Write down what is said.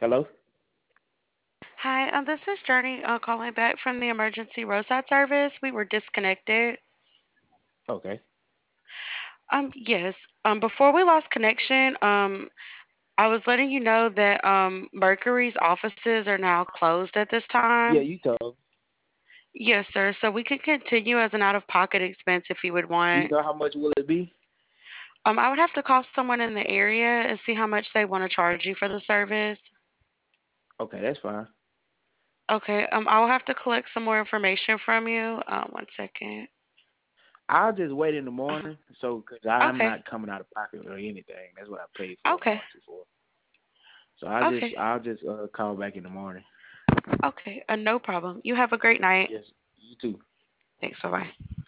Hello? Hi, this is Journey calling back from the emergency roadside service. We were disconnected. Okay. Yes. Before we lost connection, I was letting you know that Mercury's offices are now closed at this time. Yeah, you told. Yes, sir. So we can continue as an out-of-pocket expense if you would Do you want. know how much will it be? I would have to call someone in the area and see how much they want to charge you for the service. Okay, that's fine. Okay. I will have to collect some more information from you. One second. I'll just wait in the Uh-huh. morning, so because I'm Okay. not coming out of pocket or anything. That's what I paid for a Okay. warranty for. So Okay. I'll just call back in the morning. Okay. No problem. You have a great night. Yes, you too. Thanks. Bye bye.